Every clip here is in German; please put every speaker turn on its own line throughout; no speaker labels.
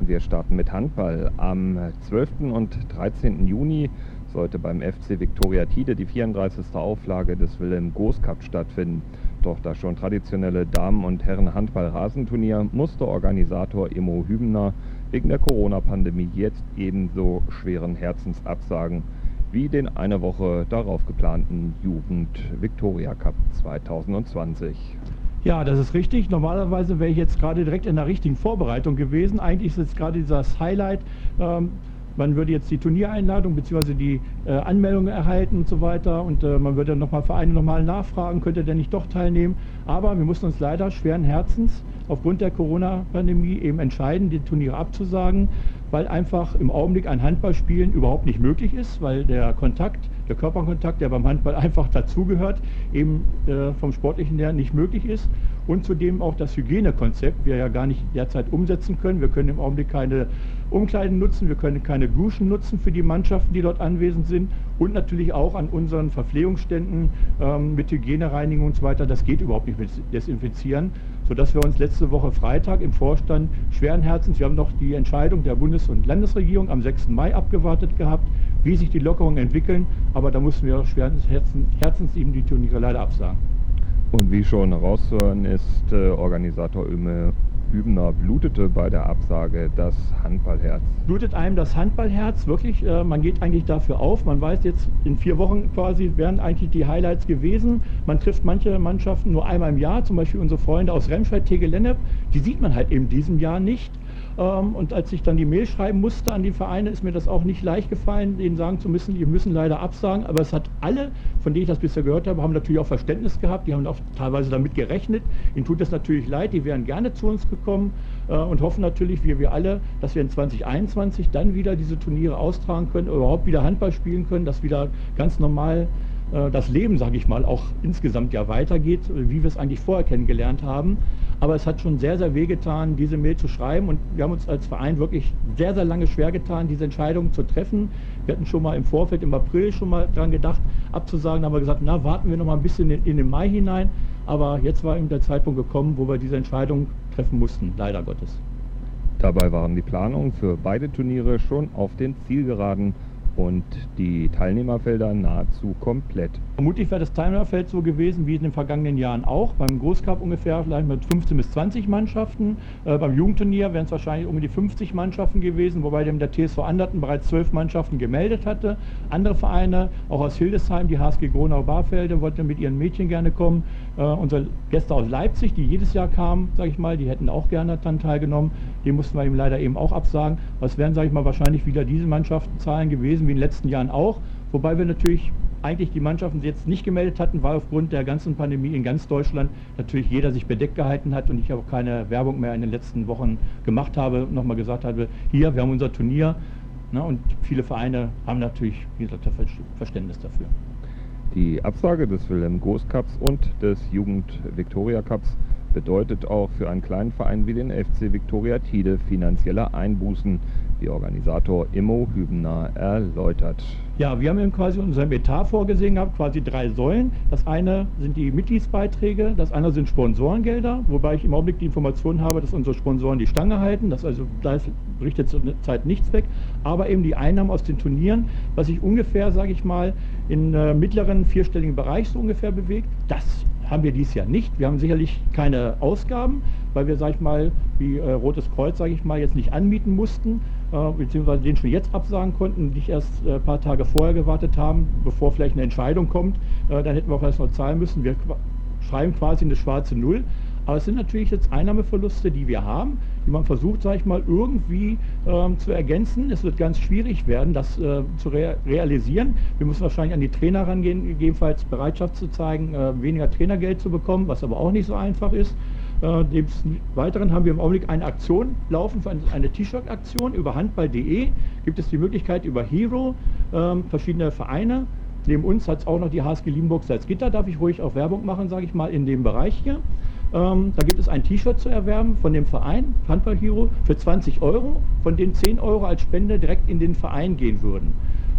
Wir starten mit Handball. Am 12. und 13. Juni sollte beim FC Viktoria Tiede die 34. Auflage des Wilhelm Goos Cup stattfinden. Doch das schon traditionelle Damen- und Herren-Handball-Rasenturnier musste Organisator Immo Hübner wegen der Corona-Pandemie jetzt ebenso schweren Herzens absagen wie den eine Woche darauf geplanten Jugend-Viktoria Cup 2020.
Ja, das ist richtig. Normalerweise wäre ich jetzt gerade direkt in der richtigen Vorbereitung gewesen. Eigentlich ist jetzt gerade dieses Highlight. Man würde jetzt die Turniereinladung bzw. die Anmeldung erhalten und so weiter und man würde nochmal Vereine nochmal nachfragen, könnte der nicht doch teilnehmen. Aber wir mussten uns leider schweren Herzens aufgrund der Corona-Pandemie eben entscheiden, die Turniere abzusagen, weil einfach im Augenblick ein Handballspielen überhaupt nicht möglich ist, weil der Körperkontakt, der beim Handball einfach dazugehört, eben vom Sportlichen her nicht möglich ist. Und zudem auch das Hygienekonzept wir ja gar nicht derzeit umsetzen können. Wir können im Augenblick keine Umkleiden nutzen, wir können keine Duschen nutzen für die Mannschaften, die dort anwesend sind. Und natürlich auch an unseren Verpflegungsständen mit Hygienereinigung und so weiter. Das geht überhaupt nicht mit Desinfizieren, sodass wir uns letzte Woche Freitag im Vorstand schweren Herzens, wir haben noch die Entscheidung der Bundes- und Landesregierung am 6. Mai abgewartet gehabt, wie sich die Lockerungen entwickeln. Aber da mussten wir auch schweren Herzens eben die Turniere leider absagen.
Und wie schon herauszuhören ist, Organisator Immo Hübner blutete bei der Absage das Handballherz.
Blutet einem das Handballherz, wirklich, man geht eigentlich dafür auf, man weiß jetzt, in 4 Wochen quasi wären eigentlich die Highlights gewesen. Man trifft manche Mannschaften nur einmal im Jahr, zum Beispiel unsere Freunde aus Remscheid, Tegel-Lennep, die sieht man halt in diesem Jahr nicht. Und als ich dann die Mail schreiben musste an die Vereine, ist mir das auch nicht leicht gefallen, denen sagen zu müssen, ihr müssen leider absagen. Aber es hat alle, von denen ich das bisher gehört habe, haben natürlich auch Verständnis gehabt. Die haben auch teilweise damit gerechnet. Ihnen tut es natürlich leid, die wären gerne zu uns gekommen und hoffen natürlich, wie wir alle, dass wir in 2021 dann wieder diese Turniere austragen können, überhaupt wieder Handball spielen können, dass wieder ganz normal das Leben, sage ich mal, auch insgesamt ja weitergeht, wie wir es eigentlich vorher kennengelernt haben. Aber es hat schon sehr, sehr wehgetan, diese Mail zu schreiben und wir haben uns als Verein wirklich sehr, sehr lange schwer getan, diese Entscheidung zu treffen. Wir hatten schon mal im Vorfeld, im April schon mal dran gedacht, abzusagen, da haben wir gesagt, na, warten wir noch mal ein bisschen in den Mai hinein. Aber jetzt war eben der Zeitpunkt gekommen, wo wir diese Entscheidung treffen mussten, leider Gottes.
Dabei waren die Planungen für beide Turniere schon auf den Zielgeraden und die Teilnehmerfelder nahezu komplett.
Vermutlich wäre das Teilnehmerfeld so gewesen wie in den vergangenen Jahren auch. Beim Goos Cup ungefähr vielleicht mit 15 bis 20 Mannschaften. Beim Jugendturnier wären es wahrscheinlich um die 50 Mannschaften gewesen, wobei der TSV Anderten bereits 12 Mannschaften gemeldet hatte. Andere Vereine, auch aus Hildesheim, die HSG Gronau-Barfelde, wollten mit ihren Mädchen gerne kommen. Unsere Gäste aus Leipzig, die jedes Jahr kamen, sage ich mal, die hätten auch gerne daran teilgenommen. Die mussten wir eben leider eben auch absagen. Das wären, sage ich mal, wahrscheinlich wieder diese Mannschaftenzahlen gewesen wie in den letzten Jahren auch. Wobei wir natürlich eigentlich die Mannschaften die jetzt nicht gemeldet hatten, weil aufgrund der ganzen Pandemie in ganz Deutschland natürlich jeder sich bedeckt gehalten hat und ich auch keine Werbung mehr in den letzten Wochen gemacht habe, nochmal gesagt habe, hier, wir haben unser Turnier. Und viele Vereine haben natürlich, wie gesagt, Verständnis dafür.
Die Absage des Wilhelm Goos Cups und des Jugend Viktoria Cups bedeutet auch für einen kleinen Verein wie den FC Viktoria Tiede finanzielle Einbußen, wie Organisator Immo Hübner erläutert.
Ja, wir haben eben quasi unseren Etat vorgesehen gehabt, quasi 3 Säulen. Das eine sind die Mitgliedsbeiträge, das andere sind Sponsorengelder, wobei ich im Augenblick die Information habe, dass unsere Sponsoren die Stange halten, da richtet zur Zeit nichts weg, aber eben die Einnahmen aus den Turnieren, was sich ungefähr, sage ich mal, in mittleren 4-stelligen Bereich so ungefähr bewegt. Das haben wir dieses Jahr nicht. Wir haben sicherlich keine Ausgaben, weil wir, sage ich mal, wie Rotes Kreuz, sage ich mal, jetzt nicht anmieten mussten, beziehungsweise den schon jetzt absagen konnten, nicht erst ein paar Tage vorher gewartet haben, bevor vielleicht eine Entscheidung kommt. Dann hätten wir auch erst noch zahlen müssen. Wir schreiben quasi eine schwarze Null. Aber es sind natürlich jetzt Einnahmeverluste, die wir haben, die man versucht, sage ich mal, irgendwie zu ergänzen. Es wird ganz schwierig werden, das zu realisieren. Wir müssen wahrscheinlich an die Trainer rangehen, gegebenenfalls Bereitschaft zu zeigen, weniger Trainergeld zu bekommen, was aber auch nicht so einfach ist. Des Weiteren haben wir im Augenblick eine Aktion laufen, für eine T-Shirt-Aktion über handball.de. Gibt es die Möglichkeit über Hero, verschiedene Vereine. Neben uns hat es auch noch die HSG Liebenburg-Salzgitter, darf ich ruhig auch Werbung machen, sage ich mal, in dem Bereich hier. Da gibt es ein T-Shirt zu erwerben von dem Verein Handball Hero für 20 €, von denen 10 € als Spende direkt in den Verein gehen würden.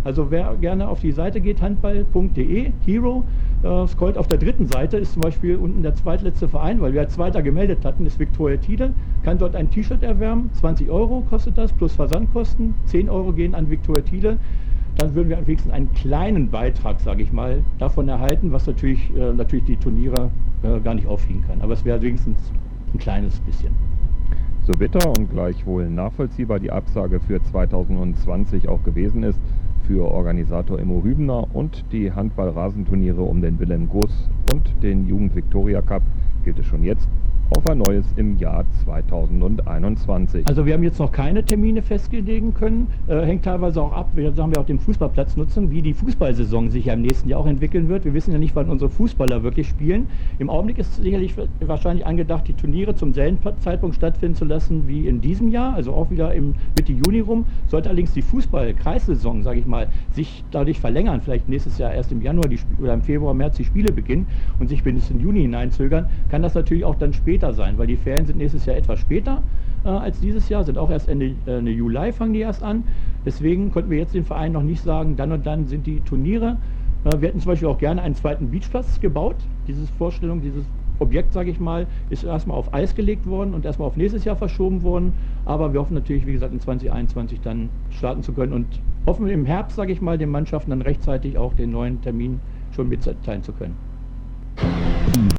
Also wer gerne auf die Seite geht, handball.de, Hero, scrollt auf der dritten Seite, ist zum Beispiel unten der zweitletzte Verein, weil wir als Zweiter gemeldet hatten, ist Viktoria Tide, kann dort ein T-Shirt erwerben, 20 € kostet das, plus Versandkosten, 10 € gehen an Viktoria Tide. Dann würden wir wenigstens einen kleinen Beitrag, sage ich mal, davon erhalten, was natürlich die Turniere gar nicht aufwiegen kann. Aber es wäre wenigstens ein kleines bisschen.
So bitter und gleichwohl nachvollziehbar die Absage für 2020 auch gewesen ist, für Organisator Immo Hübner und die Handball-Rasenturniere um den Wilhelm Goos und den Jugend-Viktoria-Cup gilt es schon jetzt auf ein neues im Jahr 2021.
Also wir haben jetzt noch keine Termine festlegen können, hängt teilweise auch ab, wir haben ja auch den Fußballplatz nutzen, wie die Fußballsaison sich ja im nächsten Jahr auch entwickeln wird. Wir wissen ja nicht, wann unsere Fußballer wirklich spielen. Im Augenblick ist sicherlich wahrscheinlich angedacht, die Turniere zum selben Zeitpunkt stattfinden zu lassen wie in diesem Jahr, also auch wieder im Mitte Juni rum. Sollte allerdings die Fußball-Kreissaison, sage ich mal, sich dadurch verlängern, vielleicht nächstes Jahr erst im Januar oder im Februar, März die Spiele beginnen und sich bis in Juni hineinzögern, kann das natürlich auch dann später sein, weil die Ferien sind nächstes Jahr etwas später als dieses Jahr, sind auch erst Ende Juli, fangen die erst an. Deswegen konnten wir jetzt den Verein noch nicht sagen, dann und dann sind die Turniere. Wir hätten zum Beispiel auch gerne einen zweiten Beachplatz gebaut. Dieses Objekt, sage ich mal, ist erstmal auf Eis gelegt worden und erstmal auf nächstes Jahr verschoben worden. Aber wir hoffen natürlich, wie gesagt, in 2021 dann starten zu können und hoffen im Herbst, sage ich mal, den Mannschaften dann rechtzeitig auch den neuen Termin schon mitteilen zu können.